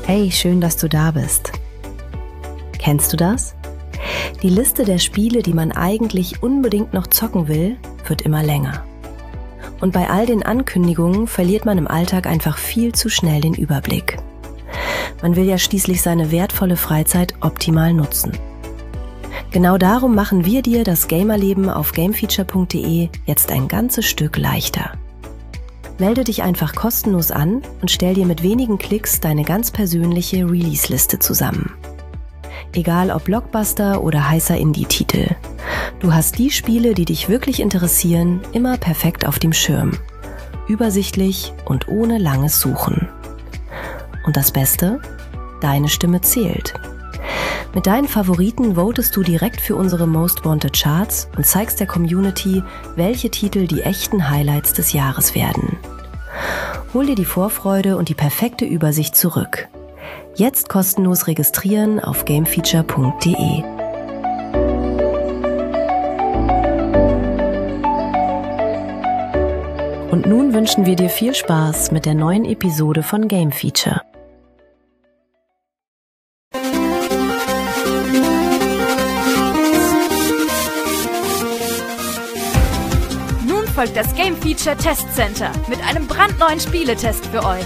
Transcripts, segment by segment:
Hey, schön, dass du da bist. Kennst du das? Die Liste der Spiele, die man eigentlich unbedingt noch zocken will, wird immer länger. Und bei all den Ankündigungen verliert man im Alltag einfach viel zu schnell den Überblick. Man will ja schließlich seine wertvolle Freizeit optimal nutzen. Genau darum machen wir dir das Gamerleben auf gamefeature.de jetzt ein ganzes Stück leichter. Melde dich einfach kostenlos an und stell dir mit wenigen Klicks deine ganz persönliche Release-Liste zusammen. Egal ob Blockbuster oder heißer Indie-Titel. Du hast die Spiele, die dich wirklich interessieren, immer perfekt auf dem Schirm. Übersichtlich und ohne langes Suchen. Und das Beste? Deine Stimme zählt. Mit deinen Favoriten votest du direkt für unsere Most Wanted Charts und zeigst der Community, welche Titel die echten Highlights des Jahres werden. Hol dir die Vorfreude und die perfekte Übersicht zurück. Jetzt kostenlos registrieren auf gamefeature.de. Und nun wünschen wir dir viel Spaß mit der neuen Episode von Game Feature. Folgt das Game Feature Test Center mit einem brandneuen Spieletest für euch.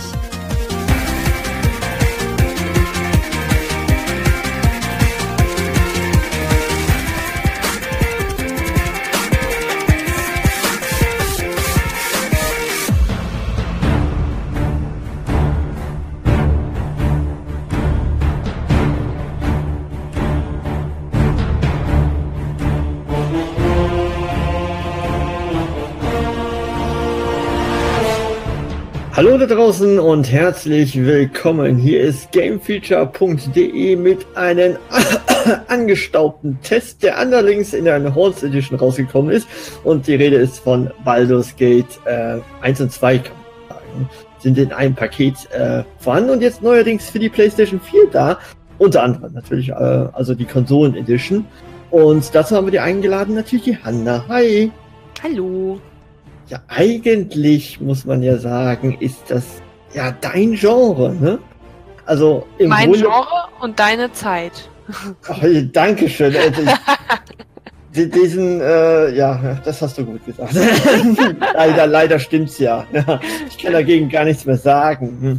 Hallo da draußen und herzlich willkommen. Hier ist gamefeature.de mit einem angestaubten Test, der allerdings in der Enhanced Edition rausgekommen ist. Und die Rede ist von Baldur's Gate 1 und 2, kann man sagen. Sind in einem Paket vorhanden und jetzt neuerdings für die PlayStation 4 da. Unter anderem natürlich also die Konsolen Edition. Und dazu haben wir die eingeladen, natürlich die Hanna. Hi! Hallo! Ja, eigentlich muss man ja sagen, ist das ja dein Genre, ne? Also im mein Grunde... Genre und deine Zeit. Ach, Dankeschön. Diesen, ja, das hast du gut gesagt. leider stimmt's ja. Ich kann dagegen gar nichts mehr sagen.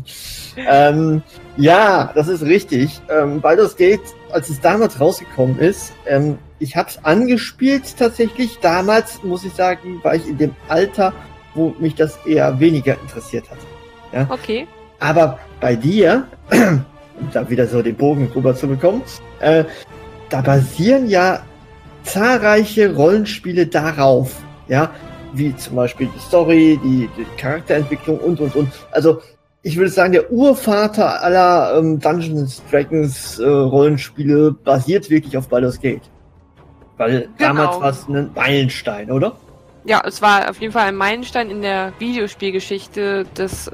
Ja, das ist richtig. Baldur's Gate, als es damals rausgekommen ist, ich hab's angespielt tatsächlich. Damals, muss ich sagen, war ich in dem Alter, wo mich das eher weniger interessiert hat. Ja? Okay. Aber bei dir, um da wieder so den Bogen rüber zu bekommen, da basieren ja zahlreiche Rollenspiele darauf, ja, wie zum Beispiel die Story, die Charakterentwicklung und. Also, ich würde sagen, der Urvater aller Dungeons & Dragons Rollenspiele basiert wirklich auf Baldur's Gate. Weil damals war es ein Meilenstein, oder? Ja, es war auf jeden Fall ein Meilenstein in der Videospielgeschichte des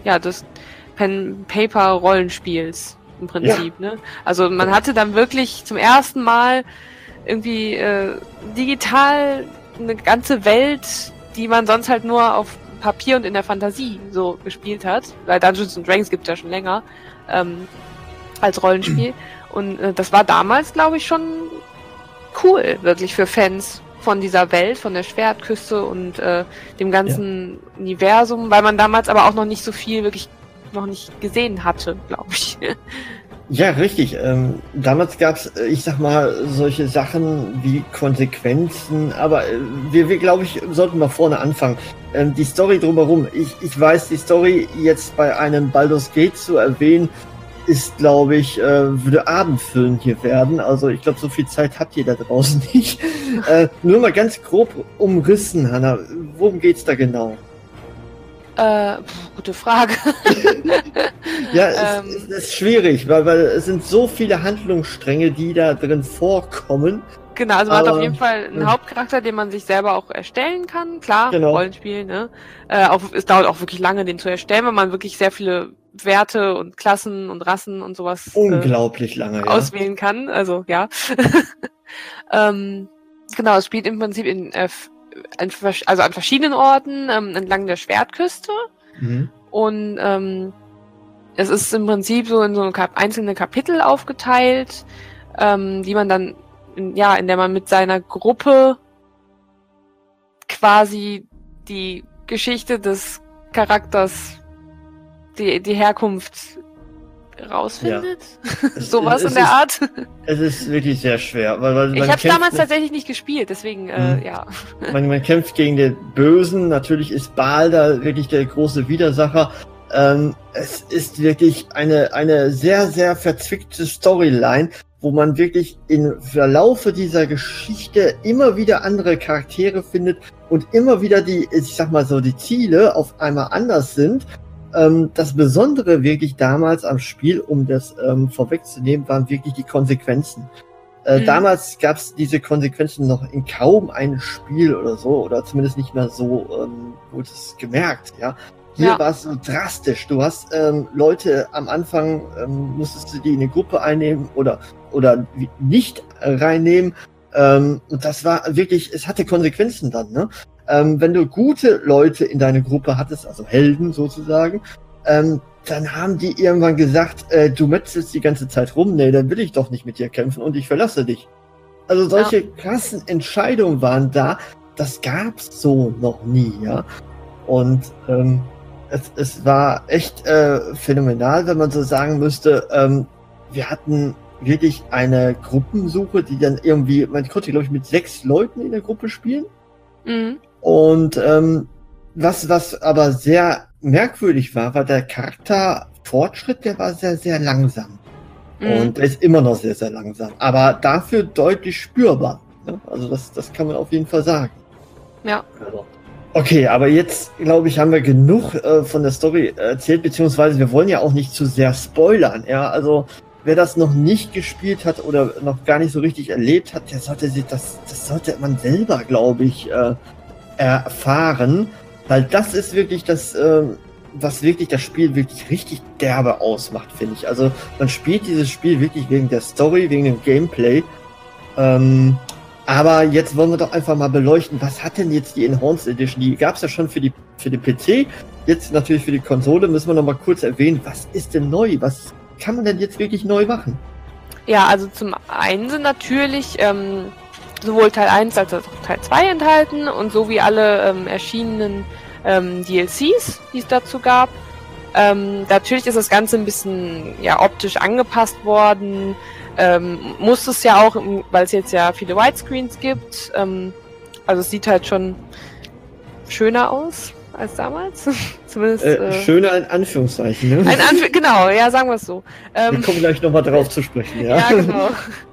Pen-Paper-Rollenspiels im Prinzip, ja. Ne? Also man hatte dann wirklich zum ersten Mal irgendwie digital eine ganze Welt, die man sonst halt nur auf Papier und in der Fantasie so gespielt hat. Weil Dungeons & Dragons gibt es ja schon länger als Rollenspiel. Und das war damals, glaube ich, schon cool, wirklich für Fans von dieser Welt, von der Schwertküste und dem ganzen Universum, weil man damals aber auch noch nicht so viel wirklich noch nicht gesehen hatte, glaube ich. Ja, richtig. Damals gab's, ich sag mal, solche Sachen wie Konsequenzen, aber wir glaube ich, sollten mal vorne anfangen. Die Story drumherum, ich weiß, die Story jetzt bei einem Baldur's Gate zu erwähnen, ist, glaube ich, würde abendfüllend hier werden. Also ich glaube, so viel Zeit habt ihr da draußen nicht. Nur mal ganz grob umrissen, Hanna. Worum geht's da genau? Gute Frage. Ja, es ist schwierig, weil es sind so viele Handlungsstränge, die da drin vorkommen. Genau, also man hat auf jeden Fall einen Hauptcharakter, den man sich selber auch erstellen kann. Klar, genau. Rollenspiel, ne? Es dauert auch wirklich lange, den zu erstellen, weil man wirklich sehr viele Werte und Klassen und Rassen und sowas unglaublich lange auswählen kann. Also, ja. Genau, es spielt im Prinzip an verschiedenen Orten entlang der Schwertküste. Mhm. Und es ist im Prinzip so in so einzelne Kapitel aufgeteilt, die man dann, in der man mit seiner Gruppe quasi die Geschichte des Charakters, die Herkunft rausfindet. Ja. Sowas in der Art. Es ist wirklich sehr schwer. Weil ich habe damals tatsächlich nicht gespielt, deswegen, ja. Man kämpft gegen den Bösen, natürlich ist Baal da wirklich der große Widersacher. Es ist wirklich eine sehr, sehr verzwickte Storyline, wo man wirklich im Verlaufe dieser Geschichte immer wieder andere Charaktere findet und immer wieder die Ziele auf einmal anders sind. Das Besondere wirklich damals am Spiel, um das vorwegzunehmen, waren wirklich die Konsequenzen. Damals gab es diese Konsequenzen noch in kaum einem Spiel oder so, oder zumindest nicht mehr so, wurde es gemerkt, ja. Hier war es so drastisch. Du hast Leute am Anfang, musstest du die in eine Gruppe einnehmen oder nicht reinnehmen. Und das war wirklich, es hatte Konsequenzen dann, ne? Wenn du gute Leute in deine Gruppe hattest, also Helden sozusagen, dann haben die irgendwann gesagt, du metzelst die ganze Zeit rum, nee, dann will ich doch nicht mit dir kämpfen und ich verlasse dich. Also solche krassen Entscheidungen waren da, das gab's so noch nie, ja. Und es war echt phänomenal, wenn man so sagen müsste. Wir hatten wirklich eine Gruppensuche, die dann irgendwie, man konnte, glaube ich, mit 6 Leuten in der Gruppe spielen. Mhm. Und was aber sehr merkwürdig war der Charakterfortschritt, der war sehr, sehr langsam. Und der ist immer noch sehr, sehr langsam. Aber dafür deutlich spürbar. Ne? Also das kann man auf jeden Fall sagen. Ja. Also. Okay, aber jetzt, glaube ich, haben wir genug von der Story erzählt, beziehungsweise wir wollen ja auch nicht zu sehr spoilern. Ja, also wer das noch nicht gespielt hat oder noch gar nicht so richtig erlebt hat, der sollte das sollte man selber, glaube ich, erfahren, weil das ist wirklich das, was wirklich das Spiel wirklich richtig derbe ausmacht, finde ich. Also man spielt dieses Spiel wirklich wegen der Story, wegen dem Gameplay. Aber jetzt wollen wir doch einfach mal beleuchten, was hat denn jetzt die Enhanced Edition? Die gab es ja schon für den PC, jetzt natürlich für die Konsole. Müssen wir noch mal kurz erwähnen, was ist denn neu? Was kann man denn jetzt wirklich neu machen? Ja, also zum einen sind natürlich sowohl Teil 1 als auch Teil 2 enthalten und so wie alle erschienenen DLCs, die es dazu gab. Natürlich ist das Ganze ein bisschen optisch angepasst worden. Muss es ja auch, weil es jetzt ja viele Widescreens gibt. Also es sieht halt schon schöner aus als damals. Zumindest. Schöner in Anführungszeichen, ne? Genau, ja, sagen wir es so. Wir kommen gleich nochmal drauf zu sprechen, ja. Ja, genau.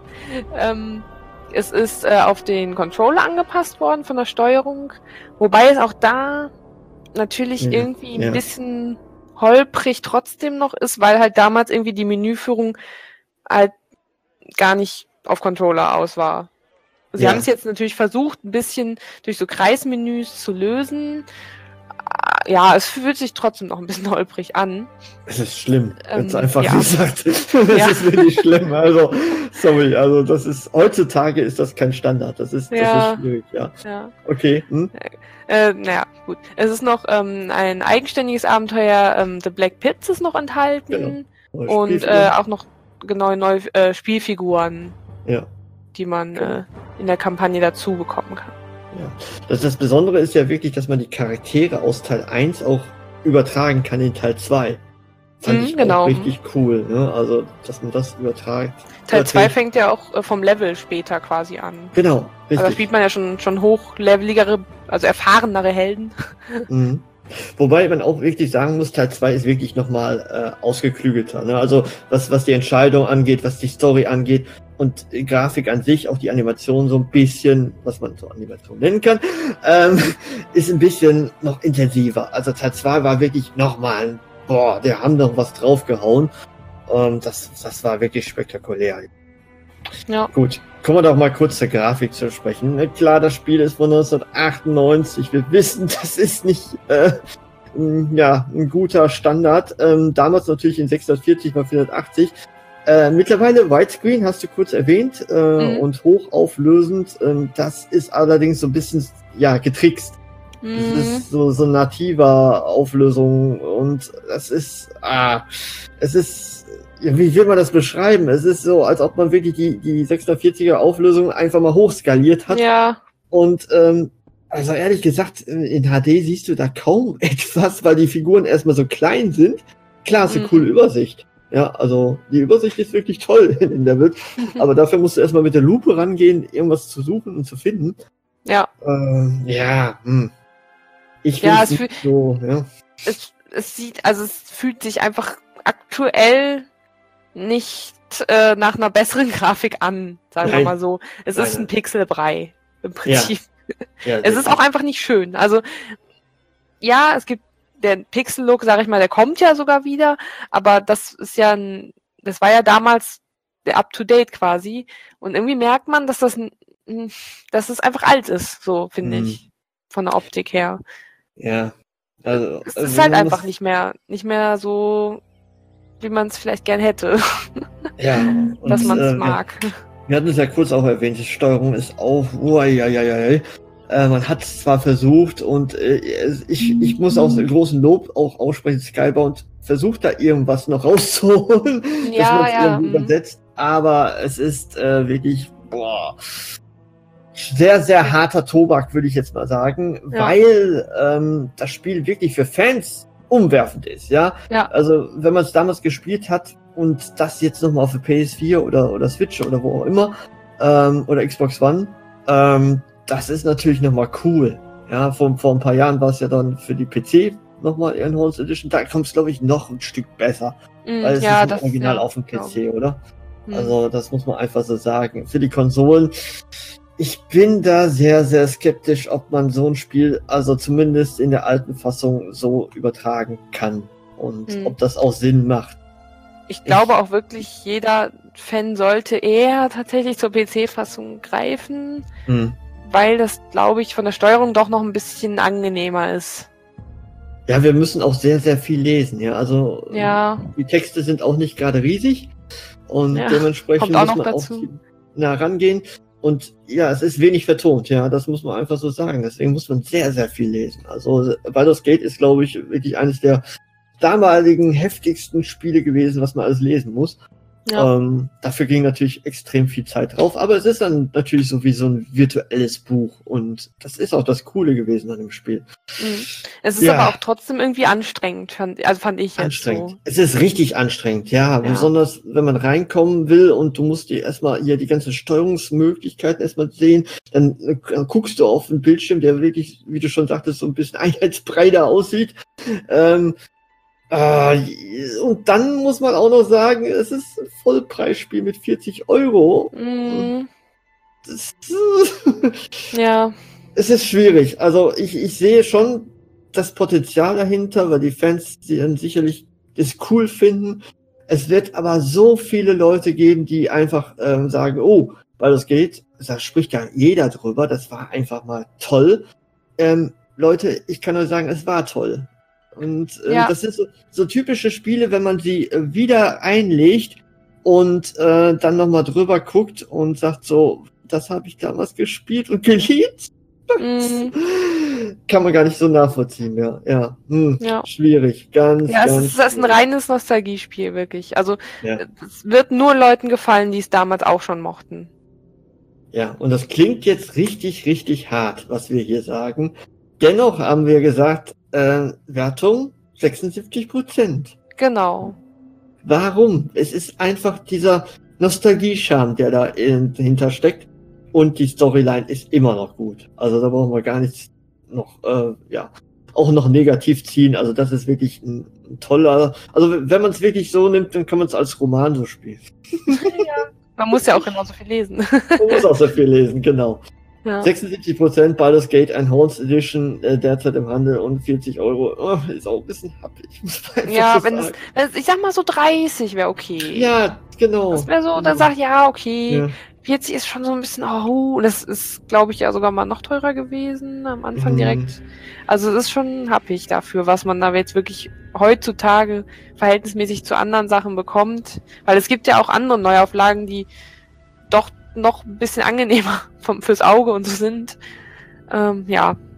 Es ist auf den Controller angepasst worden von der Steuerung, wobei es auch da natürlich irgendwie ein bisschen holprig trotzdem noch ist, weil halt damals irgendwie die Menüführung halt gar nicht auf Controller aus war. Sie haben es jetzt natürlich versucht, ein bisschen durch so Kreismenüs zu lösen. Ja, es fühlt sich trotzdem noch ein bisschen holprig an. Es ist schlimm, ganz einfach gesagt. Es ist wirklich schlimm. Also, sorry, also das ist, heutzutage ist das kein Standard. Das ist schwierig, ja. Okay. Naja, gut. Es ist noch ein eigenständiges Abenteuer, The Black Pits ist noch enthalten. Genau. Und auch noch neue Spielfiguren, die man in der Kampagne dazu bekommen kann. Ja. Das Besondere ist ja wirklich, dass man die Charaktere aus Teil 1 auch übertragen kann in Teil 2. Fand ich auch richtig cool, ne? Also, dass man das übertragt. Teil 2 fängt ja auch vom Level später quasi an. Genau, richtig. Also da spielt man ja schon hochleveligere, also erfahrenere Helden. Mhm. Wobei man auch wirklich sagen muss, Teil 2 ist wirklich nochmal ausgeklügelter. Ne? Also was die Entscheidung angeht, was die Story angeht und die Grafik an sich, auch die Animation so ein bisschen, was man so Animation nennen kann, ist ein bisschen noch intensiver. Also Teil 2 war wirklich nochmal, der haben noch was draufgehauen. Das war wirklich spektakulär. Ja. Gut, kommen wir doch mal kurz zur Grafik zu sprechen. Klar, das Spiel ist von 1998. Wir wissen, das ist nicht ein guter Standard. Damals natürlich in 640x480. Mittlerweile Widescreen, hast du kurz erwähnt, und hochauflösend. Das ist allerdings so ein bisschen getrickst. Das ist so nativer Auflösung und es ist, ja, wie will man das beschreiben? Es ist so, als ob man wirklich die 640er Auflösung einfach mal hochskaliert hat. Ja. Und also ehrlich gesagt, in HD siehst du da kaum etwas, weil die Figuren erstmal so klein sind. Klar, ist eine coole Übersicht. Ja, also die Übersicht ist wirklich toll in der Welt. Aber dafür musst du erstmal mit der Lupe rangehen, irgendwas zu suchen und zu finden. Ja. Ich Ja, es nicht so, ja. Es fühlt sich einfach aktuell nicht nach einer besseren Grafik an, sagen wir mal so. Es ist ein Pixelbrei im Prinzip. Ja, es ist auch einfach nicht schön. Also ja, es gibt der Pixel-Look, sag ich mal, der kommt ja sogar wieder, aber das war ja damals der Up-to-Date quasi. Und irgendwie merkt man, dass es einfach alt ist, so finde ich, von der Optik her. Ja. Also es ist halt einfach nicht mehr so, wie man es vielleicht gern hätte. Ja. Dass man es mag. Wir hatten es ja kurz auch erwähnt, die Steuerung ist auch, man hat es zwar versucht und ich muss auch einen großen Lob auch aussprechen, Skybound versucht da irgendwas noch rauszuholen, dass man es irgendwie übersetzt, aber es ist wirklich, sehr, sehr harter Tobak, würde ich jetzt mal sagen, weil das Spiel wirklich für Fans umwerfend ist, ja. Also, wenn man es damals gespielt hat und das jetzt nochmal auf der PS4 oder Switch oder wo auch immer, oder Xbox One, das ist natürlich nochmal cool. Ja, vor ein paar Jahren war es ja dann für die PC nochmal Enhanced Edition, da kommt es, glaube ich, noch ein Stück besser. Weil es ist ein Original auf dem PC, oder? Also, das muss man einfach so sagen. Für die Konsolen, ich bin da sehr, sehr skeptisch, ob man so ein Spiel, also zumindest in der alten Fassung, so übertragen kann und ob das auch Sinn macht. Ich glaube auch wirklich, jeder Fan sollte eher tatsächlich zur PC-Fassung greifen, weil das, glaube ich, von der Steuerung doch noch ein bisschen angenehmer ist. Ja, wir müssen auch sehr, sehr viel lesen, ja. Also die Texte sind auch nicht gerade riesig und dementsprechend muss man auch nah rangehen. Und ja, es ist wenig vertont, ja, das muss man einfach so sagen. Deswegen muss man sehr, sehr viel lesen. Also Baldur's Gate ist, glaube ich, wirklich eines der damaligen heftigsten Spiele gewesen, was man alles lesen muss. Ja. Dafür ging natürlich extrem viel Zeit drauf, aber es ist dann natürlich so wie so ein virtuelles Buch und das ist auch das Coole gewesen an dem Spiel. Es ist aber auch trotzdem irgendwie anstrengend, fand ich jetzt so. Es ist richtig anstrengend, ja, besonders wenn man reinkommen will und du musst dir erstmal hier die ganzen Steuerungsmöglichkeiten erstmal sehen, dann guckst du auf den Bildschirm, der wirklich, wie du schon sagtest, so ein bisschen einheitsbreiter aussieht. Und dann muss man auch noch sagen, es ist ein Vollpreisspiel mit 40 Euro. Es ist schwierig. Also ich sehe schon das Potenzial dahinter, weil die Fans die dann sicherlich das cool finden. Es wird aber so viele Leute geben, die einfach sagen, oh, Baldur's Gate, da spricht ja jeder drüber, das war einfach mal toll. Leute, ich kann nur sagen, es war toll. Und das sind so typische Spiele, wenn man sie wieder einlegt und dann nochmal drüber guckt und sagt so, das habe ich damals gespielt und geliebt. Kann man gar nicht so nachvollziehen, schwierig, ganz es ist ein reines Nostalgiespiel, wirklich. Also es wird nur Leuten gefallen, die es damals auch schon mochten. Ja, und das klingt jetzt richtig, richtig hart, was wir hier sagen. Dennoch haben wir gesagt, Wertung 76%. Genau. Warum? Es ist einfach dieser Nostalgie-Charme, der da dahinter steckt. Und die Storyline ist immer noch gut. Also da brauchen wir gar nichts noch, auch noch negativ ziehen. Also das ist wirklich ein toller, also wenn man es wirklich so nimmt, dann kann man es als Roman so spielen. Ja. Man muss ja auch genauso viel lesen. Man muss auch so viel lesen, genau. Ja. 76% Baldur's Gate Enhanced Edition derzeit im Handel und 40 Euro. Ist auch ein bisschen happig. Ja, wenn es, ich sag mal so 30 wäre okay. Ja, genau. Das wäre so, dann sag ich, ja, okay. Ja. 40 ist schon so ein bisschen, und das ist, glaube ich, ja sogar mal noch teurer gewesen am Anfang direkt. Also es ist schon happig dafür, was man da jetzt wirklich heutzutage verhältnismäßig zu anderen Sachen bekommt. Weil es gibt ja auch andere Neuauflagen, die doch noch ein bisschen angenehmer fürs Auge und so sind.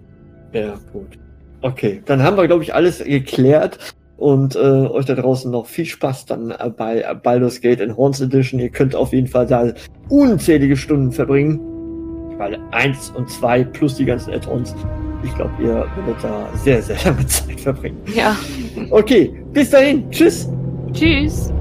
Ja, gut. Okay, dann haben wir, glaube ich, alles geklärt. Und euch da draußen noch viel Spaß dann bei Baldur's Gate Enhanced Edition. Ihr könnt auf jeden Fall da unzählige Stunden verbringen. Weil 1 und 2 plus die ganzen Add-ons. Ich glaube, ihr werdet da sehr, sehr lange Zeit verbringen. Ja. Okay, bis dahin. Tschüss. Tschüss.